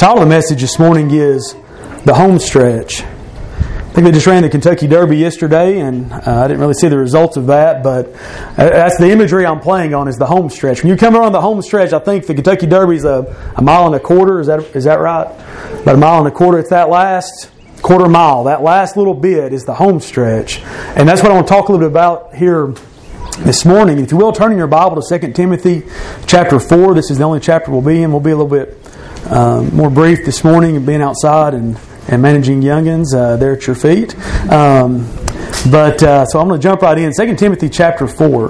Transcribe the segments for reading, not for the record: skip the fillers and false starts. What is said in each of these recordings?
title of the message this morning is The Home Stretch. I think they just ran the Kentucky Derby yesterday, and I didn't really see the results of that, but that's the imagery I'm playing on, is the home stretch. When you come around the home stretch, I think the Kentucky Derby is a mile and a quarter. Is that right? About a mile and a quarter. It's that last quarter mile. That last little bit is the home stretch. And that's what I want to talk a little bit about here this morning. If you will, turn in your Bible to 2 Timothy chapter 4. This is the only chapter we'll be in. We'll be a little bit more brief this morning, being outside and managing youngins there at your feet. So I'm going to jump right in. 2 Timothy chapter 4.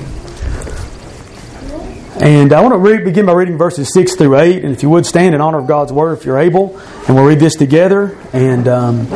And I want to begin by reading verses 6 through 8. And if you would, stand in honor of God's Word if you're able. And we'll read this together. And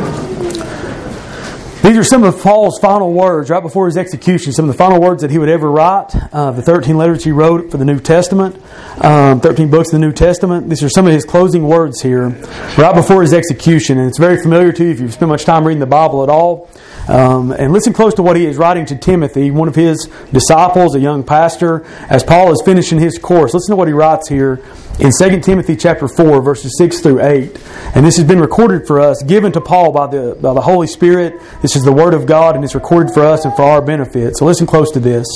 these are some of Paul's final words right before his execution. Some of the final words that he would ever write. The 13 letters he wrote for the New Testament. 13 books of the New Testament. These are some of his closing words here right before his execution. And it's very familiar to you if you've spent much time reading the Bible at all. And listen close to what he is writing to Timothy, one of his disciples, a young pastor, as Paul is finishing his course. Listen to what he writes here in 2 Timothy chapter 4, verses 6 through 8. And this has been recorded for us, given to Paul by the Holy Spirit. This is the Word of God, and it's recorded for us and for our benefit. So listen close to this.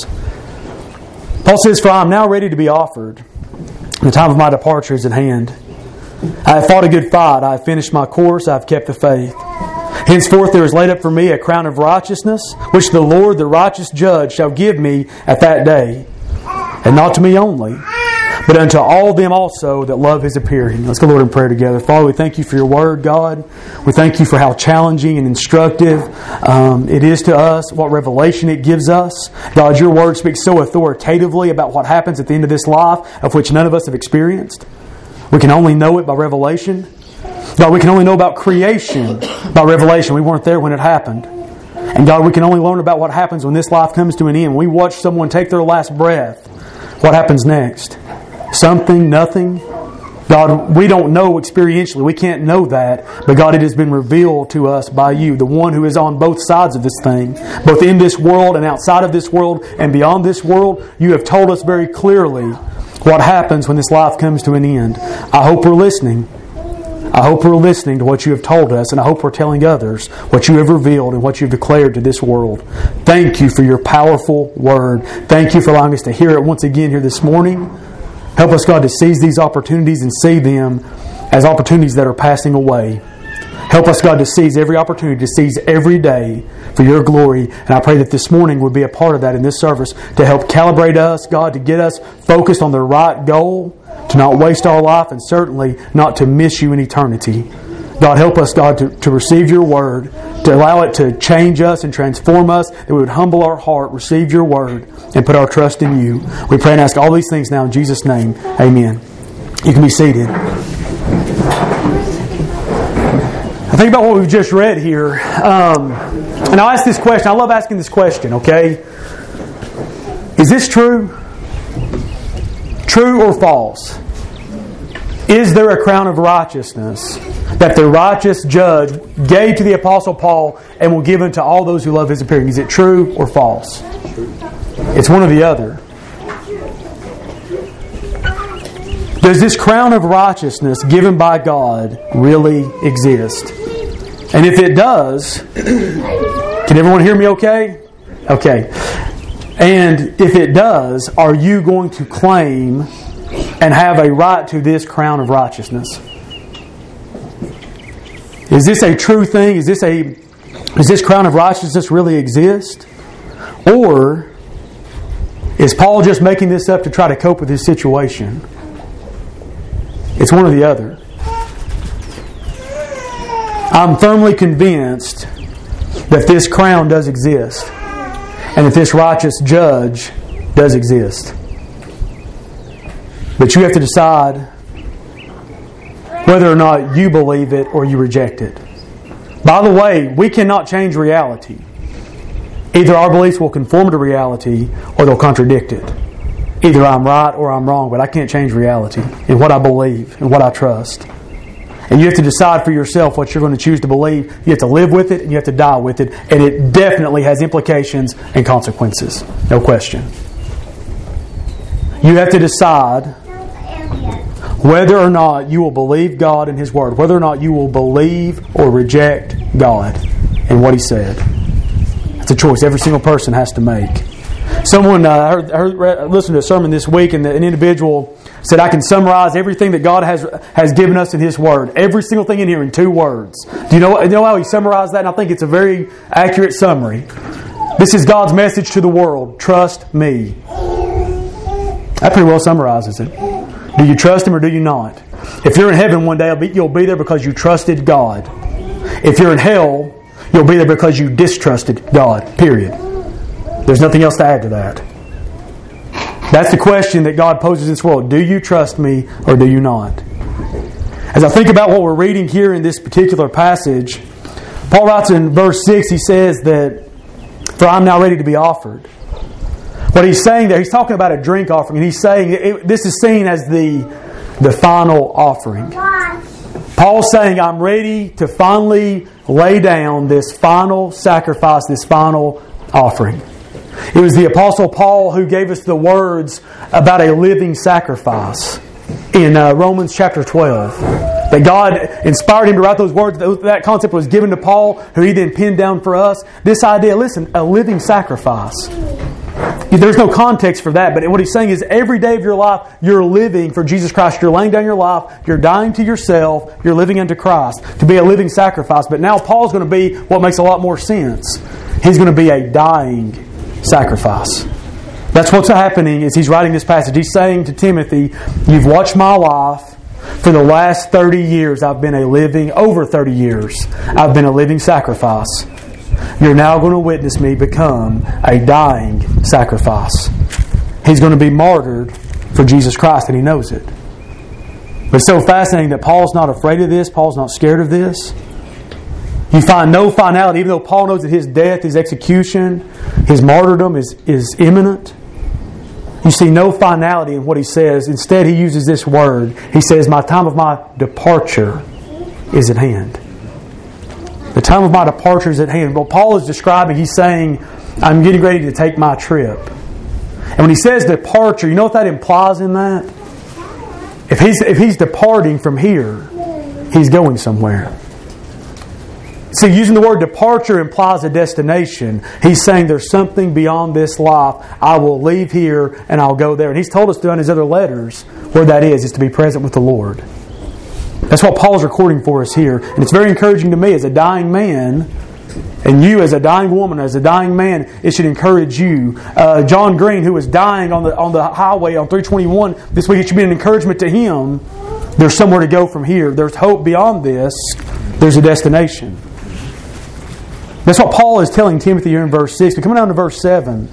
Paul says, "For I am now ready to be offered. The time of my departure is at hand. I have fought a good fight. I have finished my course. I have kept the faith. Henceforth there is laid up for me a crown of righteousness, which the Lord, the righteous judge, shall give me at that day. And not to me only, but unto all them also that love His appearing." Let's go, Lord, in prayer together. Father, we thank You for Your Word, God. We thank You for how challenging and instructive it is to us, what revelation it gives us. God, Your Word speaks so authoritatively about what happens at the end of this life, of which none of us have experienced. We can only know it by revelation. God, we can only know about creation by revelation. We weren't there when it happened. And God, we can only learn about what happens when this life comes to an end. We watch someone take their last breath. What happens next? Something, nothing. God, we don't know experientially. We can't know that. But God, it has been revealed to us by You, the one who is on both sides of this thing, both in this world and outside of this world and beyond this world. You have told us very clearly what happens when this life comes to an end. I hope we're listening. I hope we're listening to what You have told us, and I hope we're telling others what You have revealed and what You've declared to this world. Thank You for Your powerful Word. Thank You for allowing us to hear it once again here this morning. Help us, God, to seize these opportunities and see them as opportunities that are passing away. Help us, God, to seize every opportunity, to seize every day for Your glory. And I pray that this morning would be a part of that in this service to help calibrate us, God, to get us focused on the right goal, to not waste our life, and certainly not to miss You in eternity. God, help us, God, to receive Your Word, to allow it to change us and transform us, that we would humble our heart, receive Your Word, and put our trust in You. We pray and ask all these things now in Jesus' name. Amen. You can be seated. I think about what we've just read here, and I'll ask this question. I love asking this question, okay? Is this true? True or false? Is there a crown of righteousness that the righteous judge gave to the Apostle Paul and will give unto all those who love His appearing? Is it true or false? It's one or the other. Does this crown of righteousness given by God really exist? And if it does, can everyone hear me okay? Okay. And if it does, are you going to claim and have a right to this crown of righteousness? Is this a true thing? Does this crown of righteousness really exist? Or is Paul just making this up to try to cope with his situation? It's one or the other. I'm firmly convinced that this crown does exist, and that this righteous judge does exist. But you have to decide whether or not you believe it or you reject it. By the way, we cannot change reality. Either our beliefs will conform to reality or they'll contradict it. Either I'm right or I'm wrong, but I can't change reality in what I believe and what I trust. And you have to decide for yourself what you're going to choose to believe. You have to live with it and you have to die with it. And it definitely has implications and consequences. No question. You have to decide whether or not you will believe God and His Word, whether or not you will believe or reject God and what He said. It's a choice every single person has to make. Someone listened to a sermon this week, and an individual said, I can summarize everything that God has given us in His Word. Every single thing in here in 2 words. Do you know how he summarized that? And I think it's a very accurate summary. This is God's message to the world. Trust me. That pretty well summarizes it. Do you trust Him or do you not? If you're in heaven one day, you'll be there because you trusted God. If you're in hell, you'll be there because you distrusted God. Period. There's nothing else to add to that. That's the question that God poses in this world. Do you trust me or do you not? As I think about what we're reading here in this particular passage, Paul writes in verse 6, he says that, for I'm now ready to be offered. What he's saying there, he's talking about a drink offering, and he's saying this is seen as the final offering. Paul's saying, I'm ready to finally lay down this final sacrifice, this final offering. It was the Apostle Paul who gave us the words about a living sacrifice in Romans chapter 12. That God inspired him to write those words. That concept was given to Paul, who he then pinned down for us. This idea, listen, a living sacrifice. There's no context for that, but what he's saying is every day of your life, you're living for Jesus Christ. You're laying down your life. You're dying to yourself. You're living unto Christ to be a living sacrifice. But now Paul's going to be what makes a lot more sense. He's going to be a dying sacrifice. That's what's happening as he's writing this passage. He's saying to Timothy, you've watched my life. For the last 30 years, I've been over 30 years, I've been a living sacrifice. You're now going to witness me become a dying sacrifice. He's going to be martyred for Jesus Christ, and he knows it. But it's so fascinating that Paul's not afraid of this. Paul's not scared of this. You find no finality, even though Paul knows that his death, his execution, his martyrdom is imminent. You see no finality in what he says. Instead, he uses this word. He says, my time of my departure is at hand. The time of my departure is at hand. What Paul is describing, he's saying, I'm getting ready to take my trip. And when he says departure, you know what that implies in that? If he's departing from here, he's going somewhere. See, using the word departure implies a destination. He's saying there's something beyond this life. I will leave here and I'll go there. And he's told us throughout his other letters where that is to be present with the Lord. That's what Paul's recording for us here. And it's very encouraging to me as a dying man, and you as a dying woman, as a dying man, it should encourage you. John Green, who was dying on the highway on 321 this week, it should be an encouragement to him. There's somewhere to go from here. There's hope beyond this. There's a destination. That's what Paul is telling Timothy here in verse 6. But coming down to verse 7,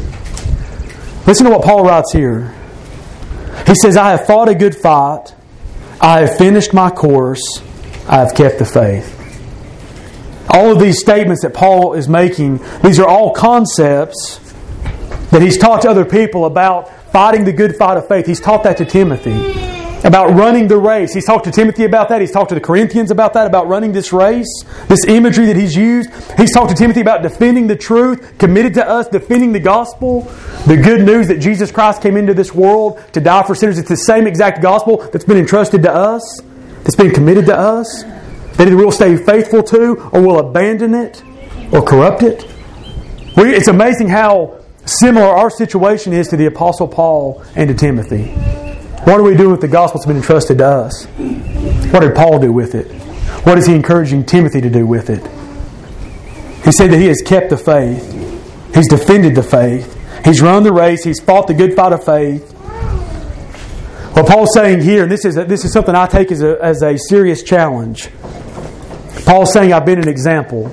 listen to what Paul writes here. He says, I have fought a good fight. I have finished my course. I have kept the faith. All of these statements that Paul is making, these are all concepts that he's taught to other people about fighting the good fight of faith. He's taught that to Timothy. About running the race. He's talked to Timothy about that. He's talked to the Corinthians about that, about running this race. This imagery that he's used. He's talked to Timothy about defending the truth, committed to us, defending the gospel. The good news that Jesus Christ came into this world to die for sinners. It's the same exact gospel that's been entrusted to us, that's been committed to us, that either we'll stay faithful to or we'll abandon it or corrupt it. It's amazing how similar our situation is to the Apostle Paul and to Timothy. What are we doing with the gospel that's been entrusted to us? What did Paul do with it? What is he encouraging Timothy to do with it? He said that he has kept the faith. He's defended the faith. He's run the race. He's fought the good fight of faith. What Paul's saying here, and this is something I take as a serious challenge. Paul's saying, I've been an example.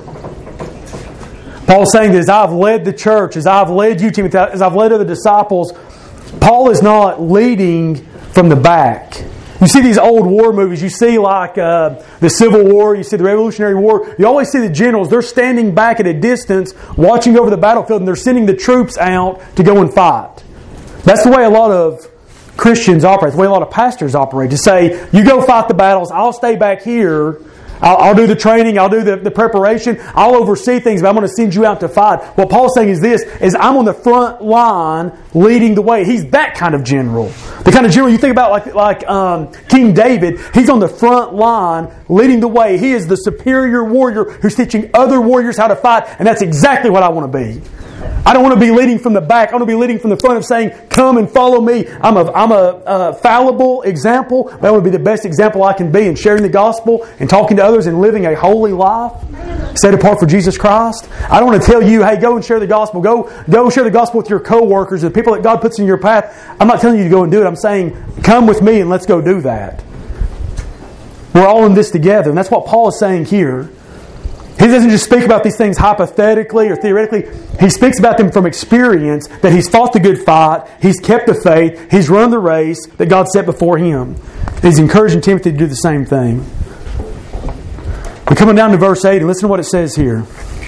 Paul's saying that as I've led the church, as I've led you, Timothy, as I've led other disciples, Paul is not leading from the back. You see these old war movies, you see like the Civil War, you see the Revolutionary War, you always see the generals, they're standing back at a distance, watching over the battlefield, and they're sending the troops out to go and fight. That's the way a lot of Christians operate, the way a lot of pastors operate, to say, you go fight the battles, I'll stay back here, I'll do the training, I'll do the preparation, I'll oversee things, but I'm going to send you out to fight. What Paul's saying is this, is I'm on the front line leading the way. He's that kind of general. The kind of general you think about like King David, he's on the front line leading the way. He is the superior warrior who's teaching other warriors how to fight, and that's exactly what I want to be. I don't want to be leading from the back. I want to be leading from the front of saying, come and follow me. I'm a fallible example, but I want to be the best example I can be in sharing the gospel and talking to others and living a holy life set apart for Jesus Christ. I don't want to tell you, hey, go and share the gospel. Go share the gospel with your co-workers, the people that God puts in your path. I'm not telling you to go and do it. I'm saying, come with me and let's go do that. We're all in this together. And that's what Paul is saying here. He doesn't just speak about these things hypothetically or theoretically. He speaks about them from experience, that he's fought the good fight, he's kept the faith, he's run the race that God set before him. He's encouraging Timothy to do the same thing. We're coming down to verse 8, and listen to what it says here.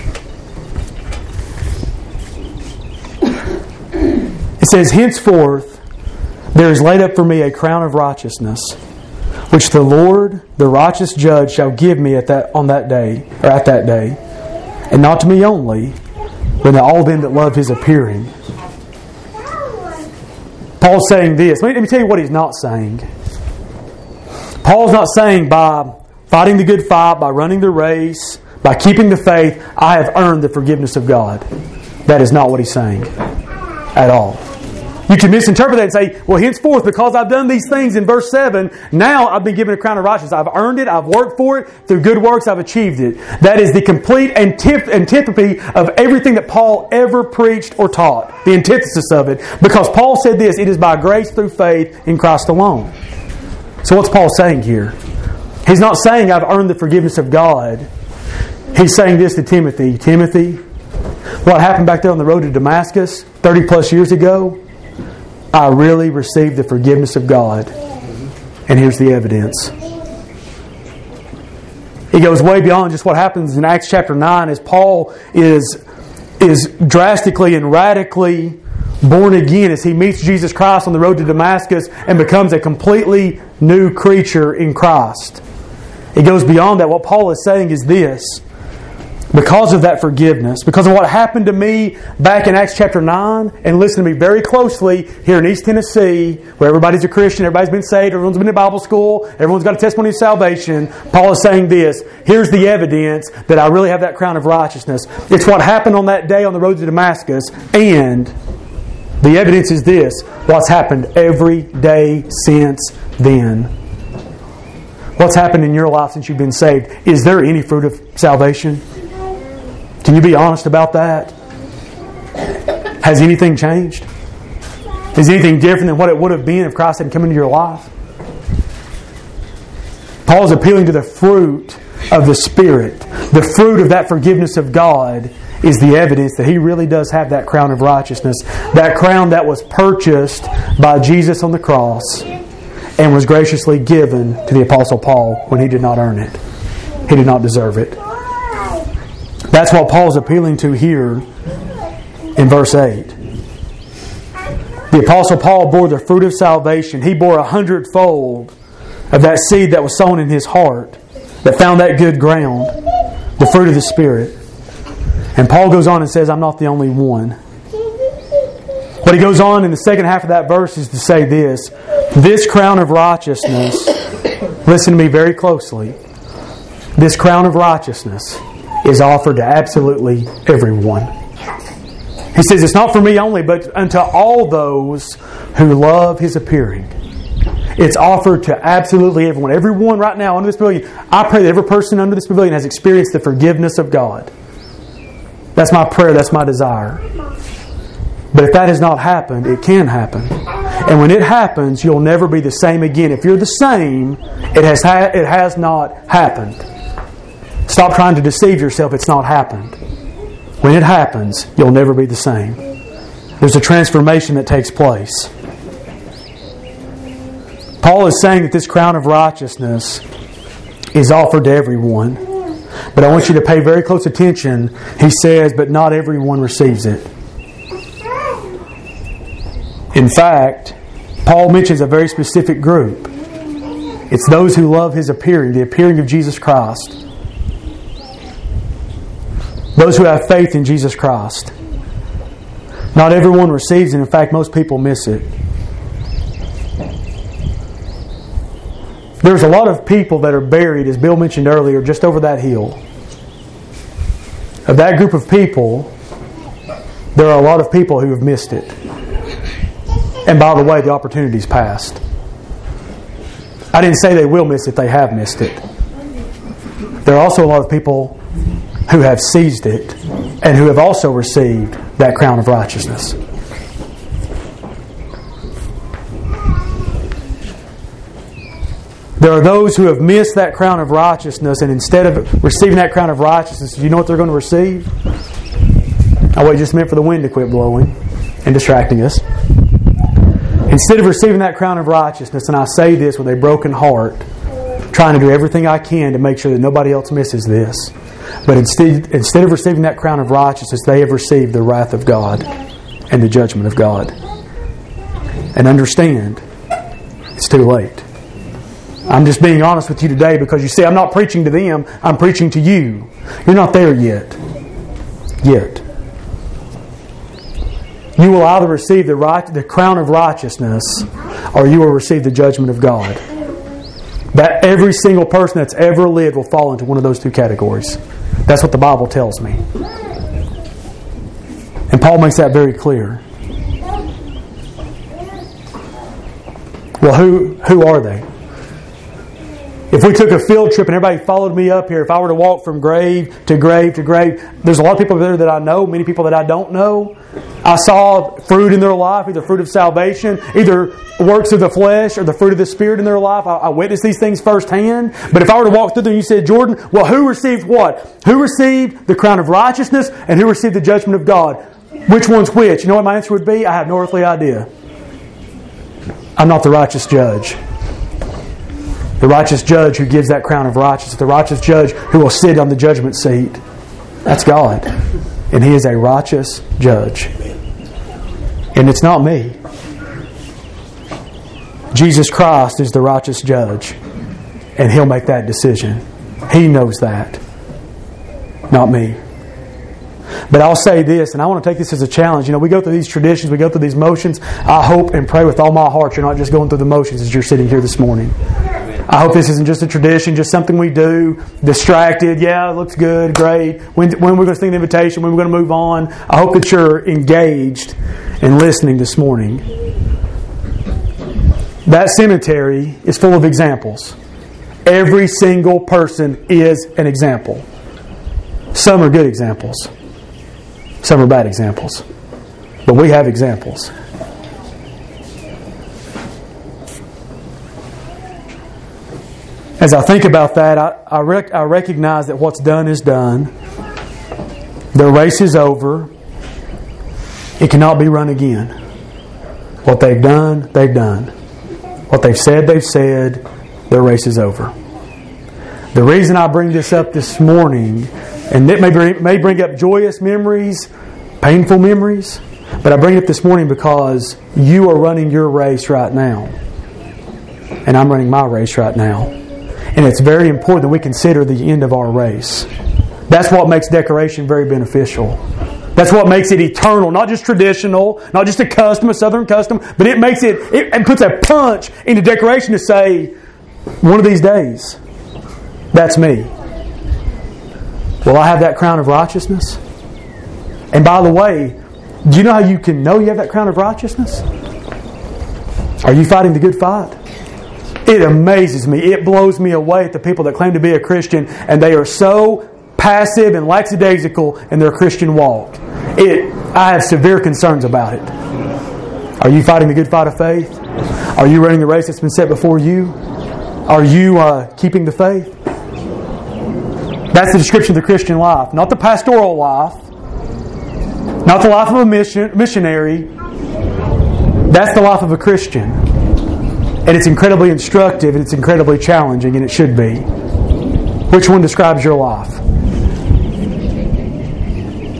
It says, henceforth there is laid up for me a crown of righteousness, which the Lord, the righteous judge, shall give me at that day, and not to me only, but to all them that love His appearing. Paul's saying this. Let me tell you what he's not saying. Paul's not saying by fighting the good fight, by running the race, by keeping the faith, I have earned the forgiveness of God. That is not what he's saying at all. You can misinterpret that and say, well, henceforth, because I've done these things in verse 7, now I've been given a crown of righteousness. I've earned it. I've worked for it. Through good works, I've achieved it. That is the complete antipathy of everything that Paul ever preached or taught. The antithesis of it. Because Paul said this, it is by grace through faith in Christ alone. So what's Paul saying here? He's not saying I've earned the forgiveness of God. He's saying this to Timothy. Timothy, what happened back there on the road to Damascus 30 plus years ago, I really received the forgiveness of God. And here's the evidence. He goes way beyond just what happens in Acts chapter 9 as Paul is drastically and radically born again as he meets Jesus Christ on the road to Damascus and becomes a completely new creature in Christ. It goes beyond that. What Paul is saying is this. Because of that forgiveness, because of what happened to me back in Acts chapter 9, and listen to me very closely, here in East Tennessee, where everybody's a Christian, everybody's been saved, everyone's been to Bible school, everyone's got a testimony of salvation, Paul is saying this, here's the evidence that I really have that crown of righteousness. It's what happened on that day on the road to Damascus, and the evidence is this, what's happened every day since then. What's happened in your life since you've been saved? Is there any fruit of salvation? Can you be honest about that? Has anything changed? Is anything different than what it would have been if Christ hadn't come into your life? Paul's appealing to the fruit of the Spirit. The fruit of that forgiveness of God is the evidence that he really does have that crown of righteousness. That crown that was purchased by Jesus on the cross and was graciously given to the Apostle Paul when he did not earn it. He did not deserve it. That's what Paul's appealing to here in verse 8. The Apostle Paul bore the fruit of salvation. He bore 100-fold of that seed that was sown in his heart, that found that good ground, the fruit of the Spirit. And Paul goes on and says, I'm not the only one. What he goes on in the second half of that verse is to say this, this crown of righteousness, listen to me very closely, this crown of righteousness is offered to absolutely everyone. He says it's not for me only, but unto all those who love His appearing. It's offered to absolutely everyone. Everyone right now under this pavilion. I pray that every person under this pavilion has experienced the forgiveness of God. That's my prayer. That's my desire. But if that has not happened, it can happen. And when it happens, you'll never be the same again. If you're the same, it has not happened. Stop trying to deceive yourself. It's not happened. When it happens, you'll never be the same. There's a transformation that takes place. Paul is saying that this crown of righteousness is offered to everyone. But I want you to pay very close attention. He says, but not everyone receives it. In fact, Paul mentions a very specific group. It's those who love His appearing, the appearing of Jesus Christ. Those who have faith in Jesus Christ. Not everyone receives it. In fact, most people miss it. There's a lot of people that are buried, as Bill mentioned earlier, just over that hill. Of that group of people, there are a lot of people who have missed it. And by the way, the opportunity's passed. I didn't say they will miss it, they have missed it. There are also a lot of people who have seized it and who have also received that crown of righteousness. There are those who have missed that crown of righteousness, and instead of receiving that crown of righteousness, do you know what they're going to receive? I'll wait just a minute for the wind to quit blowing and distracting us. Instead of receiving that crown of righteousness, and I say this with a broken heart, trying to do everything I can to make sure that nobody else misses this, but instead of receiving that crown of righteousness, they have received the wrath of God and the judgment of God. And understand, it's too late. I'm just being honest with you today because you see, I'm not preaching to them, I'm preaching to you. You're not there yet. Yet. You will either receive the crown of righteousness or you will receive the judgment of God. That every single person that's ever lived will fall into one of those two categories. That's what the Bible tells me. And Paul makes that very clear. Well, who are they? If we took a field trip and everybody followed me up here, if I were to walk from grave to grave to grave, there's a lot of people there that I know, many people that I don't know. I saw fruit in their life, either fruit of salvation, either works of the flesh or the fruit of the Spirit in their life. I witnessed these things firsthand. But if I were to walk through them and you said, Jordan, well, who received what? Who received the crown of righteousness and who received the judgment of God? Which one's which? You know what my answer would be? I have no earthly idea. I'm not the righteous judge. The righteous judge who gives that crown of righteousness, the righteous judge who will sit on the judgment seat, that's God. And He is a righteous judge. And it's not me. Jesus Christ is the righteous judge. And He'll make that decision. He knows that. Not me. But I'll say this, and I want to take this as a challenge. You know, we go through these traditions, we go through these motions. I hope and pray with all my heart you're not just going through the motions as you're sitting here this morning. I hope this isn't just a tradition, just something we do, distracted. Yeah, it looks good, great. When we're going to sing the invitation, when we're going to move on. I hope that you're engaged and listening this morning. That cemetery is full of examples. Every single person is an example. Some are good examples. Some are bad examples. But we have examples. As I think about that, I recognize that what's done is done. The race is over. It cannot be run again. What they've done, they've done. What they've said, they've said. Their race is over. The reason I bring this up this morning, and it may bring up joyous memories, painful memories, but I bring it up this morning because you are running your race right now. And I'm running my race right now. And it's very important that we consider the end of our race. That's what makes decoration very beneficial. That's what makes it eternal, not just traditional, not just a custom, a Southern custom, but it makes it puts a punch into decoration to say, one of these days, that's me. Will I have that crown of righteousness? And by the way, do you know how you can know you have that crown of righteousness? Are you fighting the good fight? It amazes me. It blows me away at the people that claim to be a Christian and they are so passive and lackadaisical in their Christian walk. I have severe concerns about it. Are you fighting the good fight of faith? Are you running the race that's been set before you? Are you keeping the faith? That's the description of the Christian life. Not the pastoral life. Not the life of a missionary. That's the life of a Christian. And it's incredibly instructive and it's incredibly challenging, and it should be. Which one describes your life?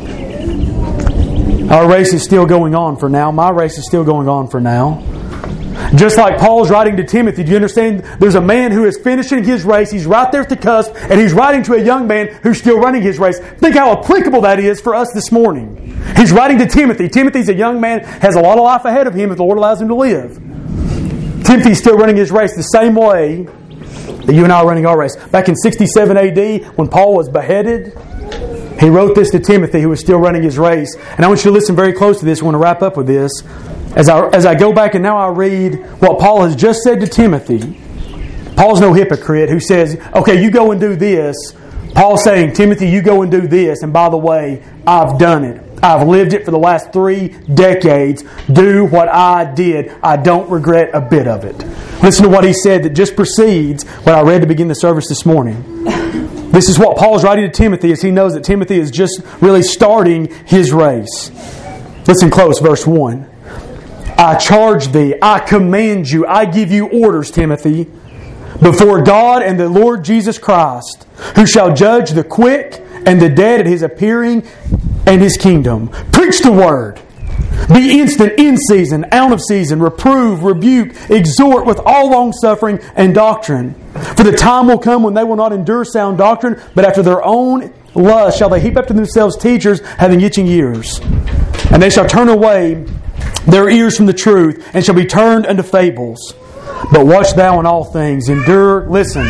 Our race is still going on for now. My race is still going on for now. Just like Paul's writing to Timothy, do you understand? There's a man who is finishing his race. He's right there at the cusp, and he's writing to a young man who's still running his race. Think how applicable that is for us this morning. He's writing to Timothy. Timothy's a young man, has a lot of life ahead of him if the Lord allows him to live. Timothy's still running his race the same way that you and I are running our race. Back in 67 AD, when Paul was beheaded, he wrote this to Timothy, who was still running his race. And I want you to listen very close to this. I want to wrap up with this. As I go back and now I read what Paul has just said to Timothy. Paul's no hypocrite who says, okay, you go and do this. Paul's saying, Timothy, you go and do this. And by the way, I've done it. I've lived it for the last 3 decades. Do what I did. I don't regret a bit of it. Listen to what he said that just precedes what I read to begin the service this morning. This is what Paul's writing to Timothy as he knows that Timothy is just really starting his race. Listen close, verse 1. I charge thee, I command you, I give you orders, Timothy, before God and the Lord Jesus Christ, who shall judge the quick and the dead at His appearing and His kingdom. Preach the word. Be instant, in season, out of season. Reprove, rebuke, exhort with all longsuffering and doctrine. For the time will come when they will not endure sound doctrine, but after their own lust shall they heap up to themselves teachers having itching ears. And they shall turn away their ears from the truth, and shall be turned unto fables. But watch thou in all things. Endure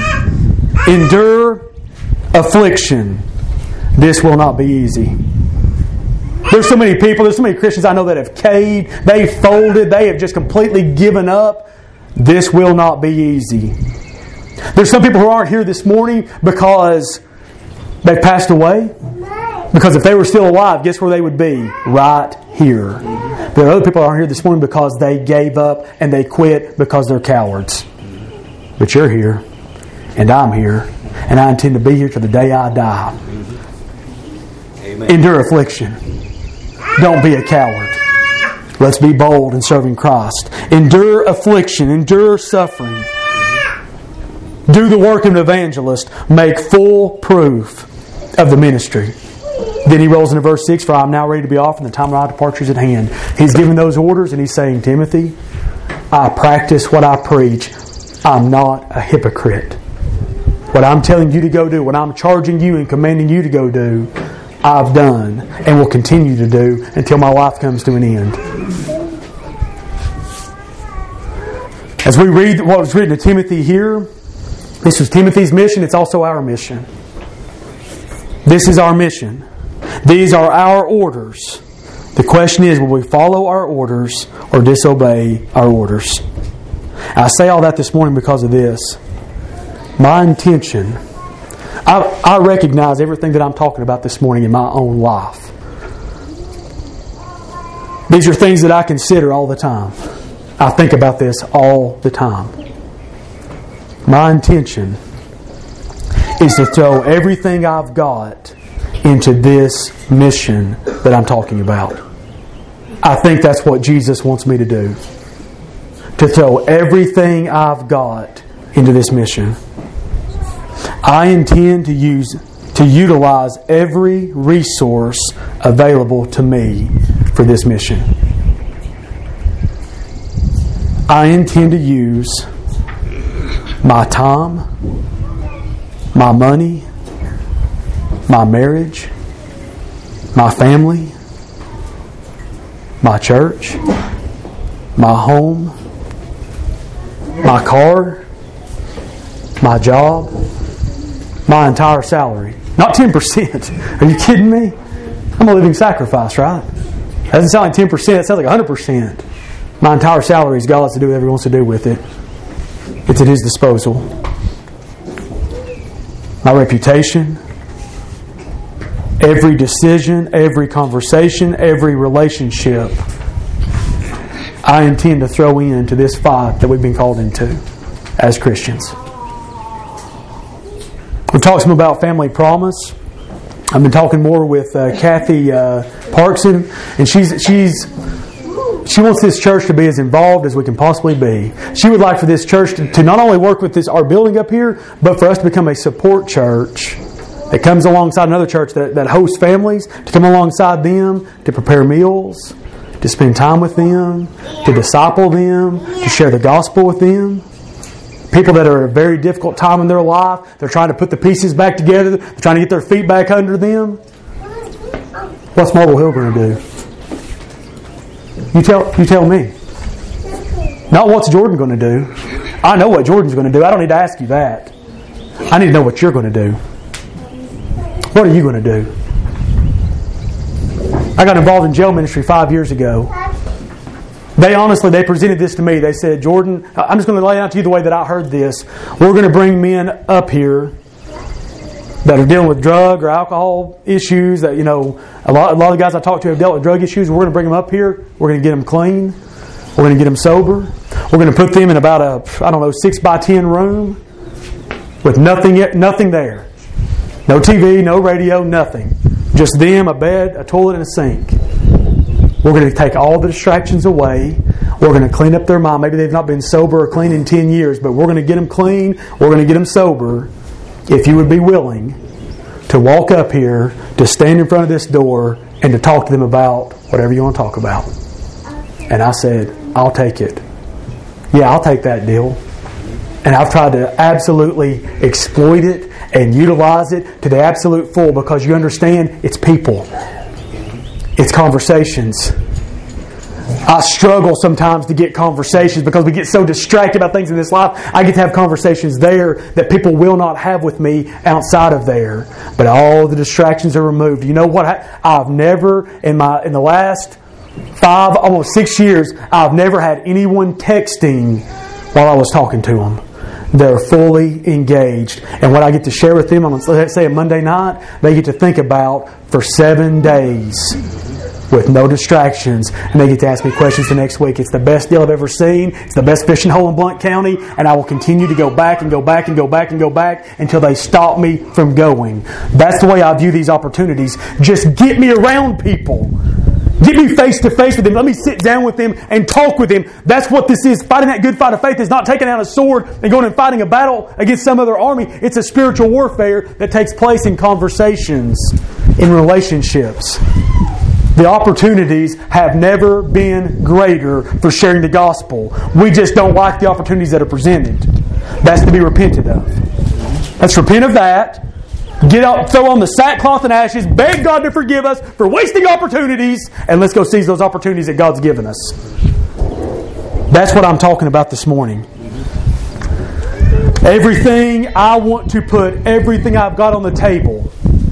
affliction. This will not be easy. There's so many people, there's so many Christians I know that have caved, they've folded, they have just completely given up. This will not be easy. There's some people who aren't here this morning because they've passed away. Because if they were still alive, guess where they would be? Right here. There are other people who aren't here this morning because they gave up and they quit because they're cowards. But you're here, and I'm here, and I intend to be here till the day I die. Amen. Endure affliction. Don't be a coward. Let's be bold in serving Christ. Endure affliction. Endure suffering. Do the work of an evangelist. Make full proof of the ministry. Then he rolls into verse 6, for I am now ready to be off, and the time of my departure is at hand. He's giving those orders, and he's saying, Timothy, I practice what I preach. I'm not a hypocrite. What I'm telling you to go do, what I'm charging you and commanding you to go do, I've done and will continue to do until my life comes to an end. As we read what was written to Timothy here, this was Timothy's mission. It's also our mission. This is our mission. These are our orders. The question is, will we follow our orders or disobey our orders? I say all that this morning because of this. My intention, I recognize everything that I'm talking about this morning in my own life. These are things that I consider all the time. I think about this all the time. My intention is to throw everything I've got into this mission that I'm talking about. I think that's what Jesus wants me to do. To throw everything I've got into this mission. I intend to utilize every resource available to me for this mission. I intend to use my time, my money, my marriage, my family, my church, my home, my car, my job, my entire salary. Not 10%. Are you kidding me? I'm a living sacrifice, right? That doesn't sound like 10%. It sounds like 100%. My entire salary is God's to do whatever He wants to do with it. It's at His disposal. My reputation, every decision, every conversation, every relationship, I intend to throw into this fight that we've been called into as Christians. We've talked some about family promise. I've been talking more with Kathy Parkson, and she wants this church to be as involved as we can possibly be. She would like for this church to not only work with our building up here, but for us to become a support church that comes alongside another church that hosts families, to come alongside them, to prepare meals, to spend time with them, to disciple them, to share the gospel with them. People that are at a very difficult time in their life, they're trying to put the pieces back together, they're trying to get their feet back under them. What's Marble Hill going to do? You tell me. Not what's Jordan going to do. I know what Jordan's going to do. I don't need to ask you that. I need to know what you're going to do. What are you going to do? I got involved in jail ministry 5 years ago. They presented this to me. They said, Jordan, I'm just going to lay it out to you the way that I heard this. We're going to bring men up here that are dealing with drug or alcohol issues. That, a lot of the guys I talk to have dealt with drug issues. We're going to bring them up here. We're going to get them clean. We're going to get them sober. We're going to put them in about a 6x10 room with nothing there. No TV, no radio, nothing. Just them, a bed, a toilet, and a sink. We're going to take all the distractions away. We're going to clean up their mind. Maybe they've not been sober or clean in 10 years, but we're going to get them clean. We're going to get them sober. If you would be willing to walk up here, to stand in front of this door, and to talk to them about whatever you want to talk about. And I said, I'll take it. Yeah, I'll take that deal. And I've tried to absolutely exploit it and utilize it to the absolute full, because you understand, it's people. It's conversations. I struggle sometimes to get conversations because we get so distracted about things in this life. I get to have conversations there that people will not have with me outside of there. But all the distractions are removed. You know what? I've never, in the last 5, almost 6 years, I've never had anyone texting while I was talking to them. They're fully engaged. And what I get to share with them on, let's say, a Monday night, they get to think about for 7 days with no distractions. And they get to ask me questions the next week. It's the best deal I've ever seen. It's the best fishing hole in Blount County. And I will continue to go back and go back and go back and go back until they stop me from going. That's the way I view these opportunities. Just get me around people. Get me face to face with them. Let me sit down with them and talk with them. That's what this is. Fighting that good fight of faith is not taking out a sword and going and fighting a battle against some other army. It's a spiritual warfare that takes place in conversations, in relationships. The opportunities have never been greater for sharing the gospel. We just don't like the opportunities that are presented. That's to be repented of. Let's repent of that. Get out, throw on the sackcloth and ashes, beg God to forgive us for wasting opportunities, and let's go seize those opportunities that God's given us. That's what I'm talking about this morning. Everything, I want to put everything I've got on the table.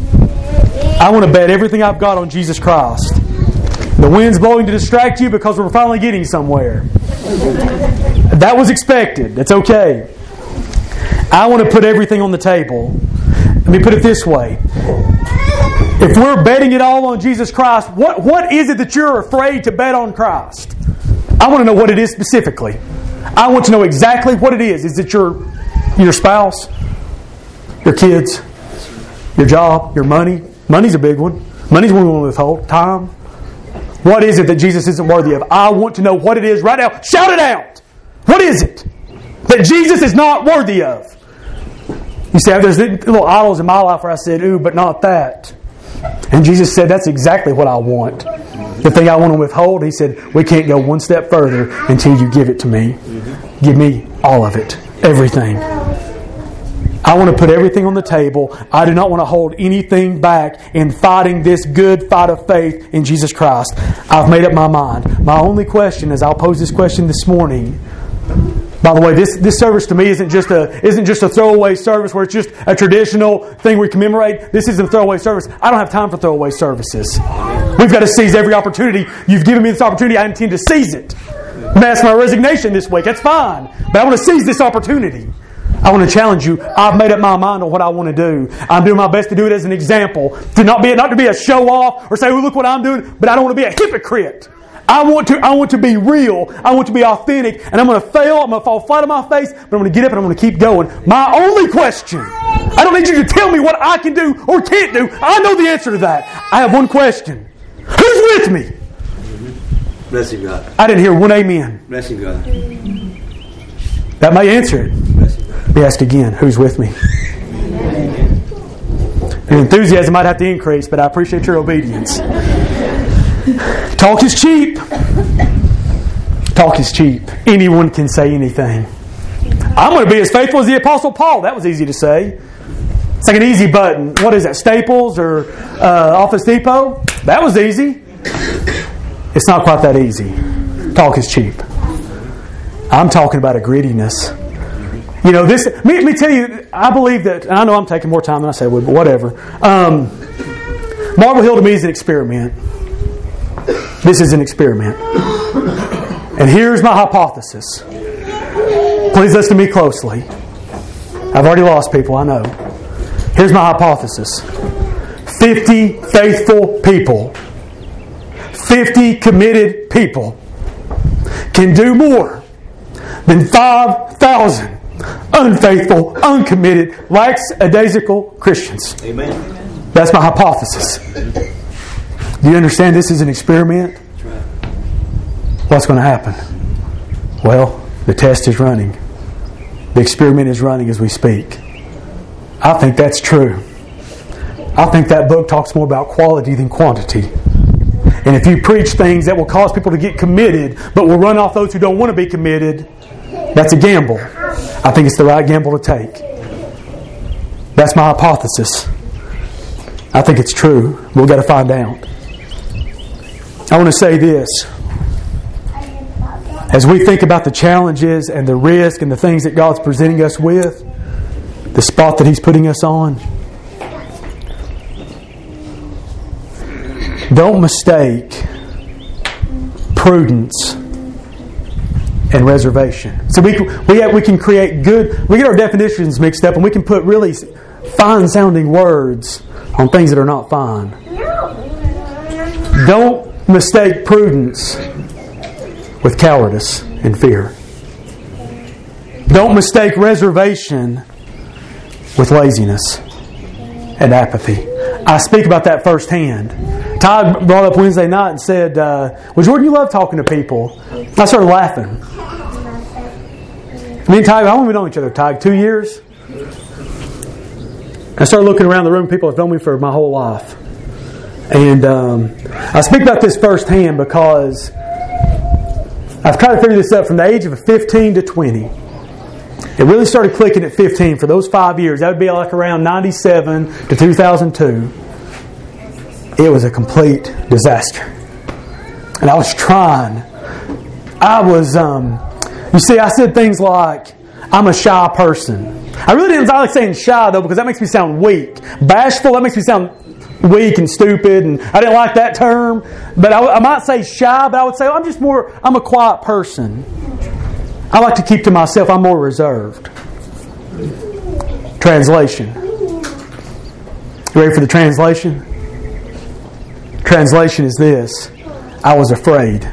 I want to bet everything I've got on Jesus Christ. The wind's blowing to distract you because we're finally getting somewhere. That was expected. It's okay. I want to put everything on the table. Let me put it this way. If we're betting it all on Jesus Christ, what is it that you're afraid to bet on Christ? I want to know what it is specifically. I want to know exactly what it is. Is it your spouse? Your kids? Your job? Your money? Money's a big one. Money's one we want to withhold. Time? What is it that Jesus isn't worthy of? I want to know what it is right now. Shout it out! What is it that Jesus is not worthy of? You see, there's little idols in my life where I said, ooh, but not that. And Jesus said, that's exactly what I want. The thing I want to withhold, He said, we can't go one step further until you give it to me. Give me all of it. Everything. I want to put everything on the table. I do not want to hold anything back in fighting this good fight of faith in Jesus Christ. I've made up my mind. My only question is, I'll pose this question this morning. By the way, this service to me isn't just a throwaway service where it's just a traditional thing we commemorate. This isn't a throwaway service. I don't have time for throwaway services. We've got to seize every opportunity. You've given me this opportunity. I intend to seize it. I'm going to ask my resignation this week. That's fine. But I want to seize this opportunity. I want to challenge you. I've made up my mind on what I want to do. I'm doing my best to do it as an example. Not to be a show off or say, oh, look what I'm doing. But I don't want to be a hypocrite. I want to be real. I want to be authentic. And I'm going to fail. I'm going to fall flat on my face. But I'm going to get up and I'm going to keep going. My only question. I don't need you to tell me what I can do or can't do. I know the answer to that. I have one question. Who's with me? Bless you, God. I didn't hear one amen. Bless you, God. That may answer it. Bless you, God. Let me ask again. Who's with me? Your enthusiasm might have to increase, but I appreciate your obedience. Talk is cheap. Talk is cheap. Anyone can say anything. I'm going to be as faithful as the Apostle Paul. That was easy to say. It's like an easy button. What is that, Staples or Office Depot? That was easy. It's not quite that easy. Talk is cheap. I'm talking about a grittiness. You know, this. Let me tell you, I believe that, and I know I'm taking more time than I said I would, but whatever. Marble Hill to me is an experiment. This is an experiment. And here's my hypothesis. Please listen to me closely. I've already lost people, I know. Here's my hypothesis. 50 faithful people, 50 committed people can do more than 5,000 unfaithful, uncommitted, lackadaisical Christians. Amen. That's my hypothesis. Do you understand this is an experiment? What's going to happen? Well, the test is running. The experiment is running as we speak. I think that's true. I think that book talks more about quality than quantity. And if you preach things that will cause people to get committed, but will run off those who don't want to be committed, that's a gamble. I think it's the right gamble to take. That's my hypothesis. I think it's true. We've got to find out. I want to say this. As we think about the challenges and the risk and the things that God's presenting us with, the spot that He's putting us on, don't mistake prudence and reservation. So we can create good, we get our definitions mixed up and we can put really fine-sounding words on things that are not fine. Don't mistake prudence with cowardice and fear. Don't mistake reservation with laziness and apathy. I speak about that firsthand. Todd brought up Wednesday night and said, well, Jordan, you love talking to people. I started laughing. Me and Todd, how long have we known each other, Todd? 2 years? I started looking around the room. People have known me for my whole life. And I speak about this firsthand because I've tried to figure this up from the age of 15 to 20. It really started clicking at 15 for those 5 years. That would be like around 97 to 2002. It was a complete disaster. And I was trying. You see, I said things like, I'm a shy person. I really didn't like saying shy, though, because that makes me sound weak. Bashful, that makes me sound weak and stupid, and I didn't like that term. But I might say shy, but I would say I'm a quiet person. I like to keep to myself. I'm more reserved. Translation. You ready for the translation? Translation is this. I was afraid.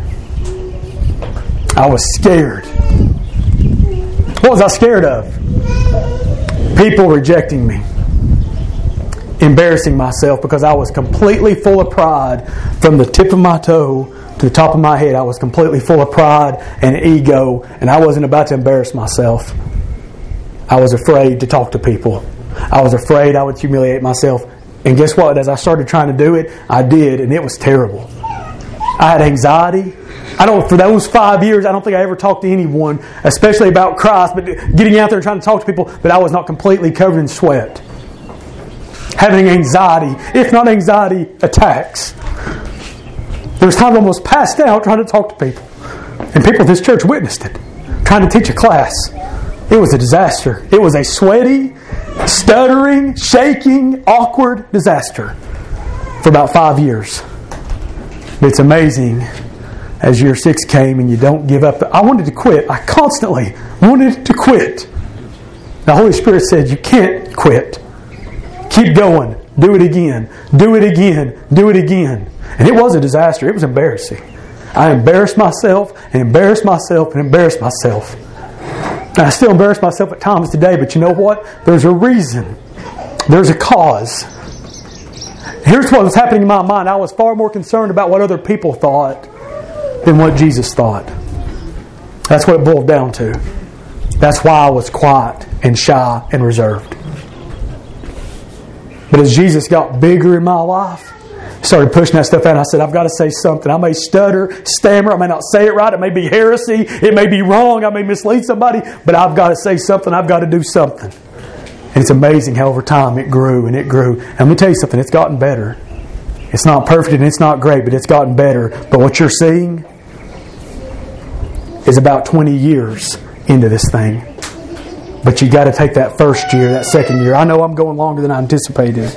I was scared. What was I scared of? People rejecting me. Embarrassing myself because I was completely full of pride from the tip of my toe to the top of my head. I was completely full of pride and ego, and I wasn't about to embarrass myself. I was afraid to talk to people. I was afraid I would humiliate myself. And guess what? As I started trying to do it, I did, and it was terrible. I had anxiety. For those 5 years, I don't think I ever talked to anyone, especially about Christ, but getting out there and trying to talk to people, that I was not completely covered in sweat. Having anxiety, if not anxiety attacks. There was times I almost passed out trying to talk to people. And people at this church witnessed it. Trying to teach a class. It was a disaster. It was a sweaty, stuttering, shaking, awkward disaster for about 5 years. But it's amazing as year 6 came and you don't give up. I wanted to quit. I constantly wanted to quit. The Holy Spirit said, you can't quit. Keep going. Do it again. Do it again. Do it again. And it was a disaster. It was embarrassing. I embarrassed myself and embarrassed myself and embarrassed myself. And I still embarrass myself at times today, but you know what? There's a reason. There's a cause. Here's what was happening in my mind. I was far more concerned about what other people thought than what Jesus thought. That's what it boiled down to. That's why I was quiet and shy and reserved. But as Jesus got bigger in my life, Started pushing that stuff out. I said, I've got to say something. I may stutter, stammer. I may not say it right. It may be heresy. It may be wrong. I may mislead somebody. But I've got to say something. I've got to do something. And it's amazing how over time it grew and it grew. And let me tell you something. It's gotten better. It's not perfect and it's not great, but it's gotten better. But what you're seeing is about 20 years into this thing. But you got to take that first year, that second year. I know I'm going longer than I anticipated.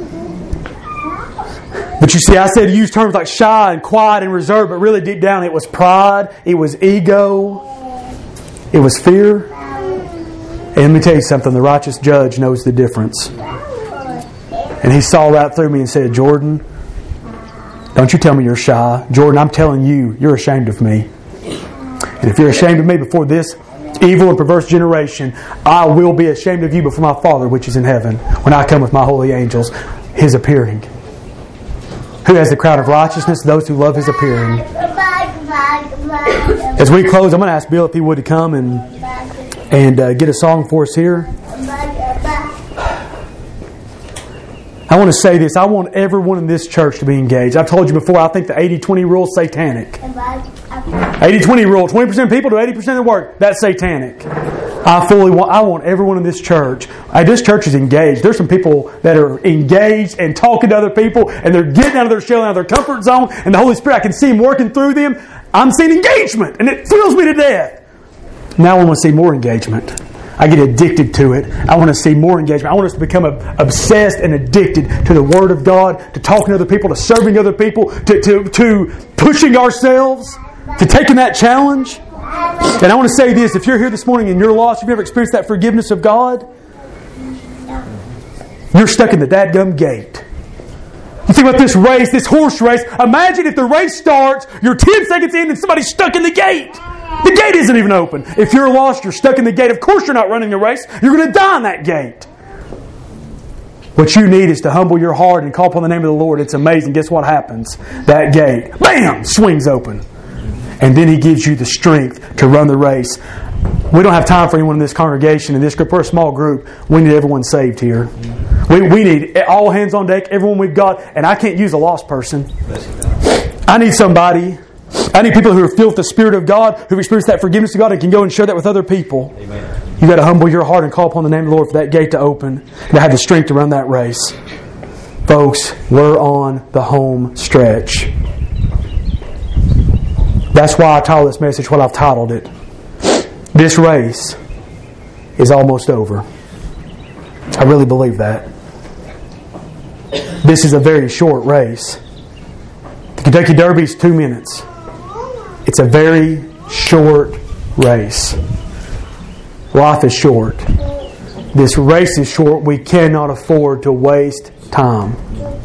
But you see, I said use terms like shy and quiet and reserved, but really deep down it was pride, it was ego, it was fear. And let me tell you something, the righteous judge knows the difference. And he saw right through me and said, Jordan, don't you tell me you're shy. Jordan, I'm telling you, you're ashamed of me. And if you're ashamed of me before this evil and perverse generation, I will be ashamed of you before my Father which is in heaven, when I come with my holy angels, His appearing. Who has the crown of righteousness? Those who love His appearing. As we close, I'm going to ask Bill if he would come and get a song for us here. I want to say this. I want everyone in this church to be engaged. I've told you before, I think the 80-20 rule is satanic. 80-20 rule. 20% of people do 80% of the work. That's satanic. I want everyone in this church. This church is engaged. There's some people that are engaged and talking to other people, and they're getting out of their shell, out of their comfort zone, and the Holy Spirit, I can see Him working through them. I'm seeing engagement, and it thrills me to death. Now I want to see more engagement. I get addicted to it. I want to see more engagement. I want us to become obsessed and addicted to the Word of God, to talking to other people, to serving other people, to pushing ourselves, to taking that challenge. And I want to say this, if you're here this morning and you're lost, you've never experienced that forgiveness of God, you're stuck in the dadgum gate. You think about this race, this horse race. Imagine if the race starts, you're 10 seconds in and somebody's stuck in the gate. The gate isn't even open. If you're lost, you're stuck in the gate. Of course you're not running the race. You're going to die in that gate. What you need is to humble your heart and call upon the name of the Lord. It's amazing. Guess what happens? That gate, bam, swings open. And then He gives you the strength to run the race. We don't have time for anyone in this congregation, in this group. We're a small group. We need everyone saved here. We need all hands on deck, everyone we've got. And I can't use a lost person. I need somebody. I need people who are filled with the Spirit of God, who've experienced that forgiveness of God and can go and share that with other people. Amen. You've got to humble your heart and call upon the name of the Lord for that gate to open and to have the strength to run that race. Folks, we're on the home stretch. That's why I titled this message what I've titled it. This race is almost over. I really believe that. This is a very short race. The Kentucky Derby is 2 minutes. It's a very short race. Life is short. This race is short. We cannot afford to waste time.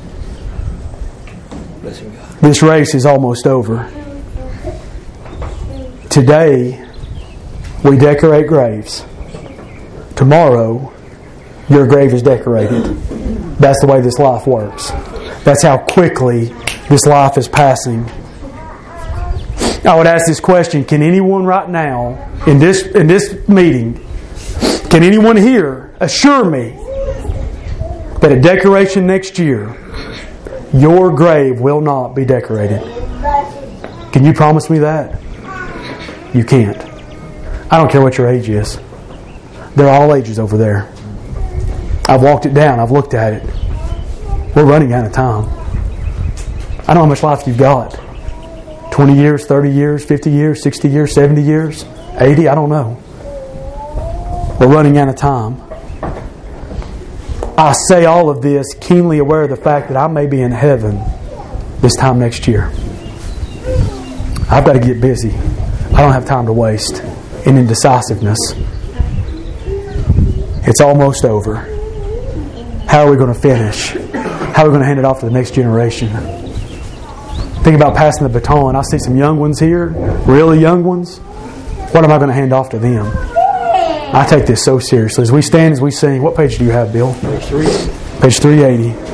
This race is almost over. Today, we decorate graves. Tomorrow, your grave is decorated. That's the way this life works. That's how quickly this life is passing. I would ask this question, can anyone right now, in this meeting, can anyone here assure me that at decoration next year, your grave will not be decorated? Can you promise me that? You can't. I don't care what your age is. They're all ages over there. I've walked it down. I've looked at it. We're running out of time. I don't know how much life you've got. 20 years, 30 years, 50 years, 60 years, 70 years, 80, I don't know. We're running out of time. I say all of this keenly aware of the fact that I may be in heaven this time next year. I've got to get busy. I don't have time to waste in indecisiveness. It's almost over. How are we going to finish? How are we going to hand it off to the next generation? Think about passing the baton. I see some young ones here, really young ones. What am I going to hand off to them? I take this so seriously. As we stand, as we sing, what page do you have, Bill? Page 3. Page 380.